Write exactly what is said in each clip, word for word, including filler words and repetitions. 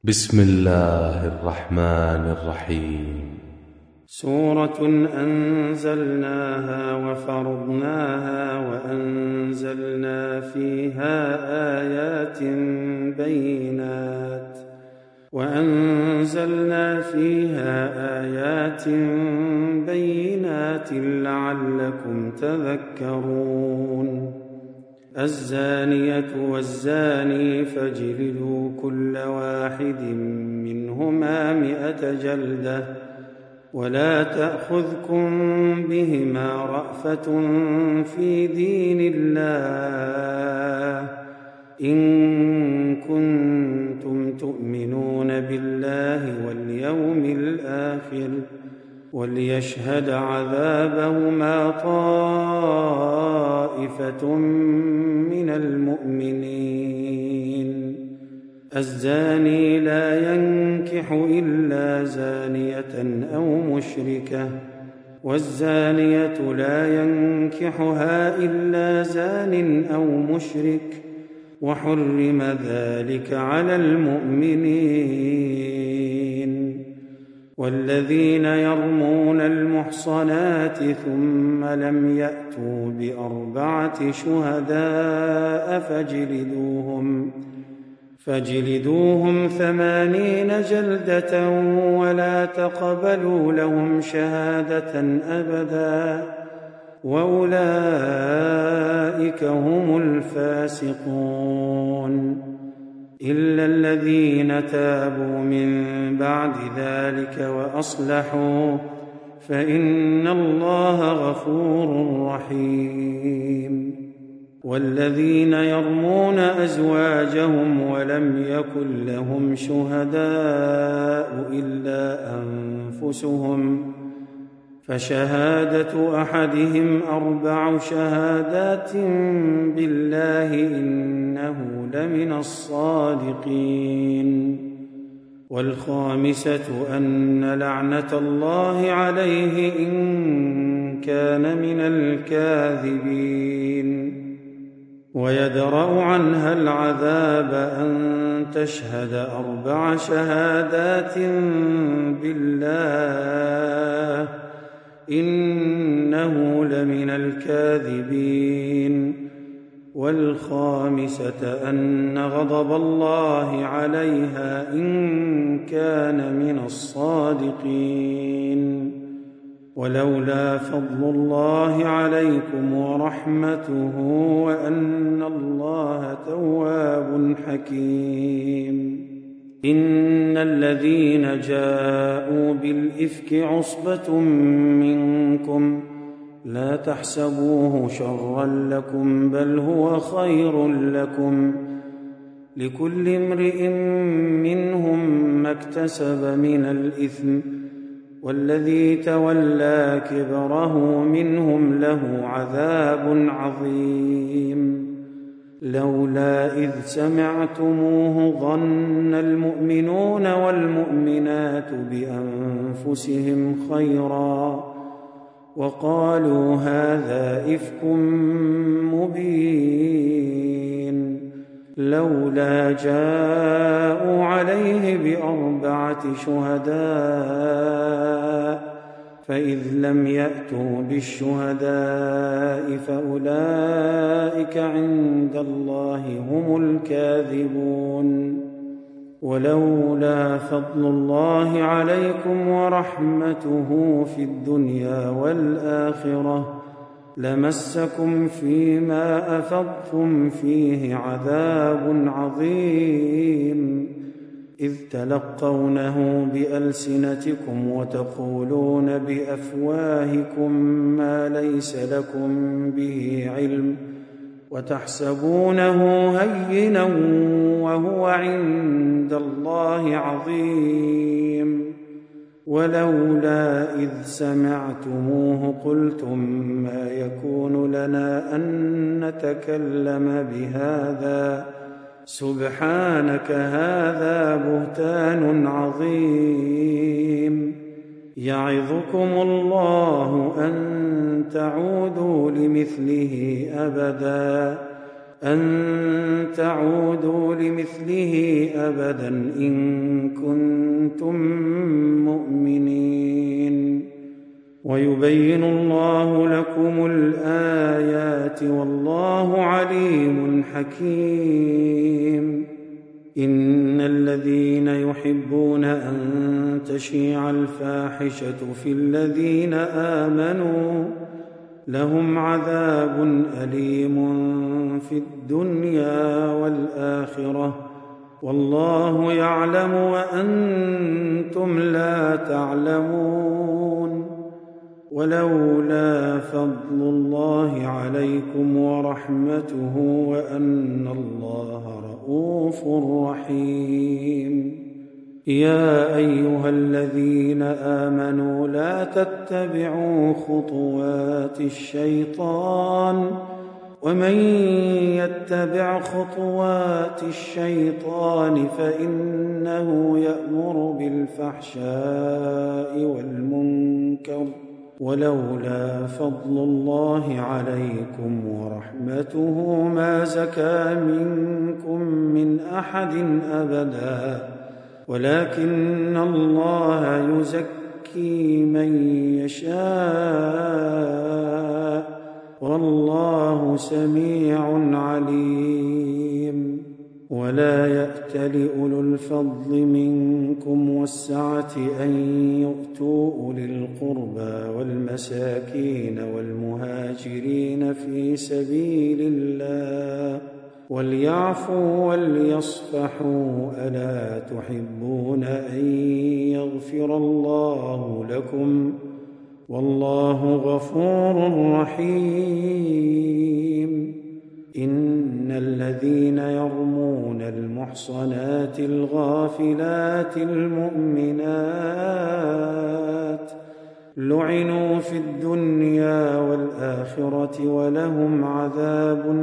بسم الله الرحمن الرحيم. سورة أنزلناها وفرضناها وأنزلنا فيها آيات بينات وأنزلنا فيها آيات بينات لعلكم تذكرون. الزانية والزاني فاجلدوا كل واحد منهما مئة جلدة ولا تأخذكم بهما رأفة في دين الله إن كنتم تؤمنون بالله واليوم الآخر وليشهد عذابهما طائفة من المؤمنين. الزاني لا ينكح إلا زانية أو مشركة والزانية لا ينكحها إلا زان أو مشرك وحرم ذلك على المؤمنين. والذين يرمون المحصنات ثم لم يأتوا بأربعة شهداء فاجلدوهم فاجلدوهم ثمانين جلدة ولا تقبلوا لهم شهادة أبدا وأولئك هم الفاسقون. إلا الذين تابوا من بعد ذلك وأصلحوا فإن الله غفور رحيم. والذين يرمون أزواجهم ولم يكن لهم شهداء إلا أنفسهم فشهادة أحدهم أربع شهادات بالله إنه لمن الصادقين. والخامسة أن لعنة الله عليه إن كان من الكاذبين. ويدرأ عنها العذاب أن تشهد أربع شهادات بالله إنه لمن الكاذبين. والخامسة أن غضب الله عليها إن كان من الصادقين. ولولا فضل الله عليكم ورحمته وأن الله تواب حكيم. إن الذين جاءوا بالإفك عصبة منكم لا تحسبوه شرا لكم بل هو خير لكم لكل امرئ منهم ما اكتسب من الإثم والذي تولى كبره منهم له عذاب عظيم. لولا إذ سمعتموه ظن المؤمنون والمؤمنات بأنفسهم خيرا وقالوا هذا إفك مبين. لولا جاءوا عليه بأربعة شهداء فإذ لم يأتوا بالشهداء فأولئك عند الله هم الكاذبون. ولولا فضل الله عليكم ورحمته في الدنيا والآخرة لمسكم فيما أفضتم فيه عذاب عظيم إذ تلقونه بألسنتكم وتقولون بأفواهكم ما ليس لكم به علم وتحسبونه هينا وهو عند الله عظيم. ولولا إذ سمعتموه قلتم ما يكون لنا أن نتكلم بهذا سبحانك هذا بهتان عظيم. يعظكم الله أن تعودوا لمثله أبدا أن تعودوا لمثله أبدا إن كنتم مؤمنين. ويبين الله لكم الآيات والله عليم حكيم. إن الذين يحبون أن تشيع الفاحشة في الذين آمنوا لهم عذاب أليم في الدنيا والآخرة والله يعلم وأنتم لا تعلمون. ولولا فضل الله عليكم ورحمته وأن الله رءوف رحيم. يا أيها الذين آمنوا لا تتبعوا خطوات الشيطان ومن يتبع خطوات الشيطان فإنه يأمر بالفحشاء والمنكر ولولا فضل الله عليكم ورحمته ما زكى منكم من أحد أبدا ولكن الله يزكي من يشاء والله سميع عليم. ولا يأتل أولو الفضل منكم والسعة أن يؤتوا أولي القربى والمساكين والمهاجرين في سبيل الله وليعفوا وليصفحوا ألا تحبون أن يغفر الله لكم والله غفور رحيم. إن الذين يرمون المحصنات الغافلات المؤمنات لعنوا في الدنيا والآخرة ولهم عذاب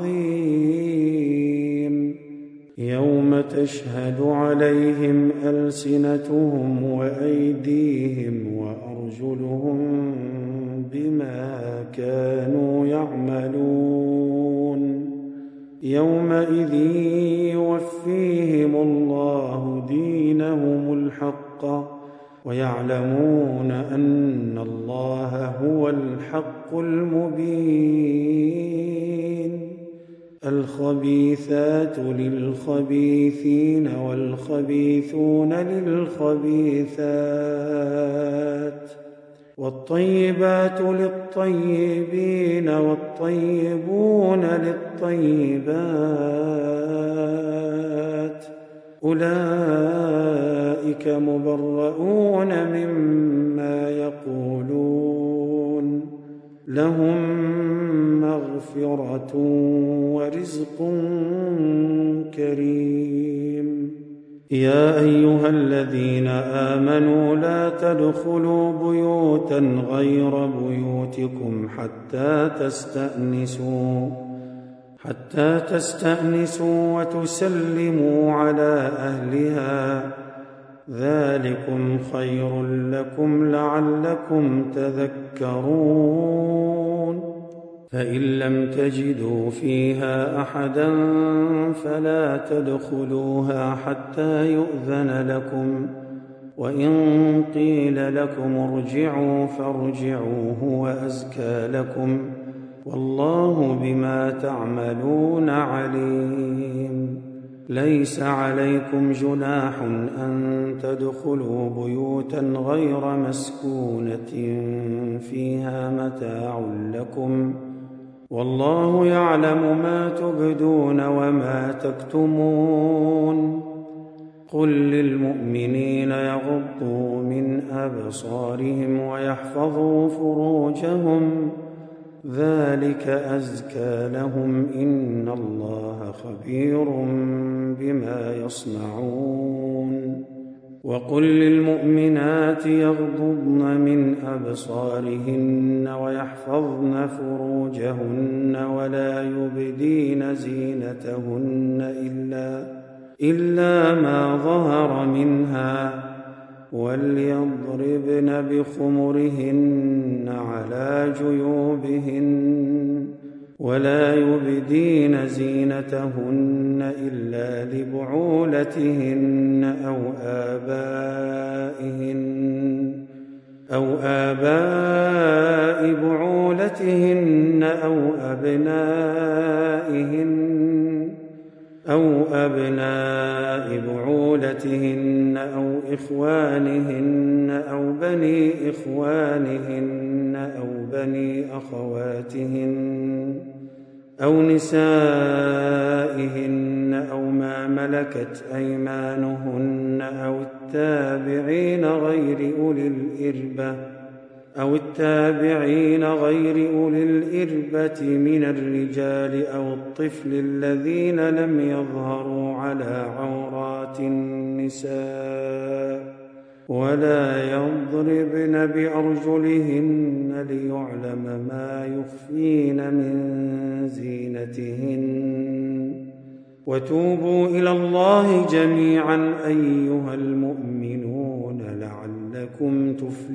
عظيم. يوم تشهد عليهم ألسنتهم وأيديهم وأرجلهم بما كانوا يعملون. يومئذ يوفيهم الله دينهم الحق ويعلمون أن الله هو الحق المبين. الخبيثات للخبيثين والخبيثون للخبيثات والطيبات للطيبين والطيبون للطيبات أولئك مبرؤون مما يقولون لهم مغفرة ورزق كريم. يا أيها الذين آمنوا لا تدخلوا بيوتا غير بيوتكم حتى تستأنسوا حتى تستأنسوا وتسلموا على أهلها ذلكم خير لكم لعلكم تذكرون. فإن لم تجدوا فيها أحدا فلا تدخلوها حتى يؤذن لكم وإن قيل لكم ارجعوا فارجعوا هو أزكى لكم والله بما تعملون عليم. ليس عليكم جناح أن تدخلوا بيوتا غير مسكونة فيها متاع لكم والله يعلم ما تبدون وما تكتمون. قل للمؤمنين يغضوا من أبصارهم ويحفظوا فروجهم ذلك أزكى لهم إن الله خبير بما يصنعون. وقل للمؤمنات يغضضن من أبصارهن ويحفظن فروجهن ولا يبدين زينتهن إلا, إلا ما ظهر منها وليضربن بخمرهن على جيوبهن ولا يبدين زينتهن إلا لبعولتهن أو آبائهن أو آباء بعولتهن أو أبنائهن أو أبناء بعولتهن أو إخوانهن أو بني إخوانهن أو بني أخواتهن أو نسائهن أو ما ملكت أيمانهن أو التابعين غير أولي الإربة أو التابعين غير أولي الإربة من الرجال أو الطفل الذين لم يظهروا على عورات النساء ولا يضربن بأرجلهن ليعلم ما يخفين من زينتهن وتوبوا إلى الله جميعا أيها المؤمنون لعلكم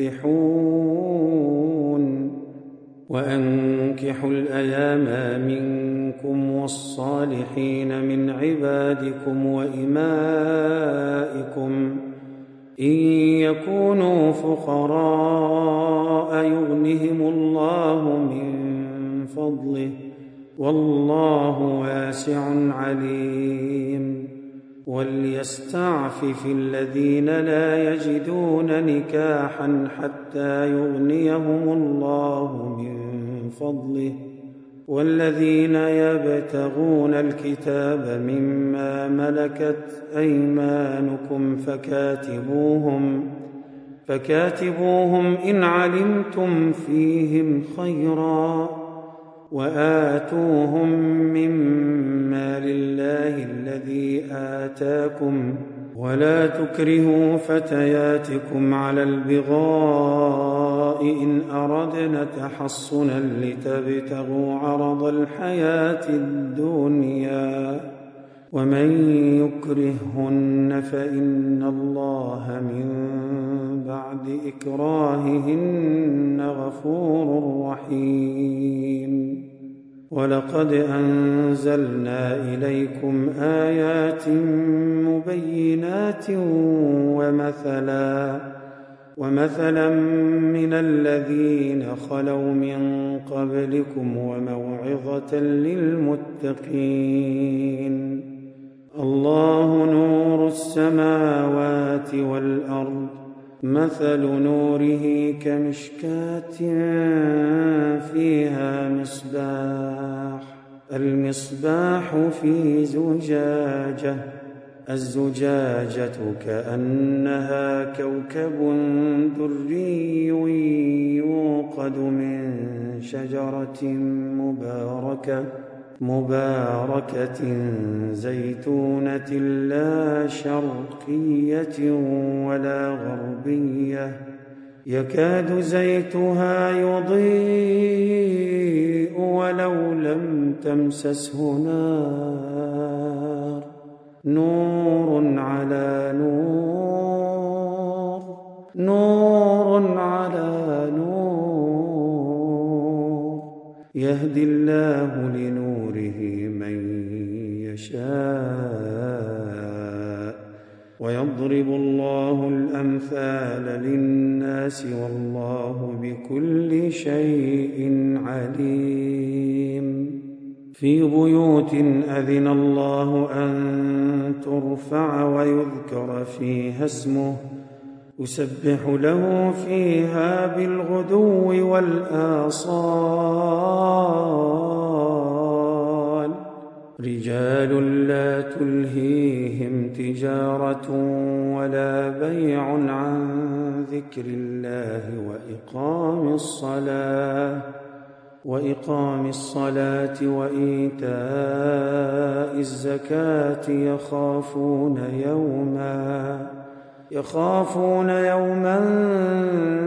تفلحون وأنكحوا الأيام منكم والصالحين من عبادكم وإمائكم إن يكونوا فقراء يغنهم الله من فضله والله واسع عليم وليستعفف الذين لا يجدون نكاحا حتى يغنيهم الله من فضله والذين يبتغون الكتاب مما ملكت أيمانكم فكاتبوهم فكاتبوهم إن علمتم فيهم خيرا وآتوهم مما لله الذي آتاكم ولا تكرهوا فتياتكم على البغاء إن أردنا تحصنا لتبتغوا عرض الحياة الدنيا ومن يكرههن فإن الله من بعد إكراههن غفور رحيم ولقد أنزلنا إليكم آيات مبينات ومثلا ومثلا من الذين خلوا من قبلكم وموعظة للمتقين الله نور السماوات والأرض مثل نوره كمشكاة فيها مصباح المصباح في زجاجة الزجاجة كأنها كوكب دري يوقد من شجرة مباركة مباركة زيتونة لا شرقية ولا غربية يكاد زيتها يضيء ولو لم تمسسه نار نور على نور نور على نور يهدي الله لنوره من يشاء ويضرب الله الأمثال للناس والله بكل شيء عليم في بيوت أذن الله أن ترفع ويذكر فيها اسمه يسبح له فيها بالغدو والآصال رجال لا تلهيهم تجارة ولا بيع عن ذكر الله وإقام الصلاة وإقام الصلاة وإيتاء الزكاة يخافون يوما يخافون يوما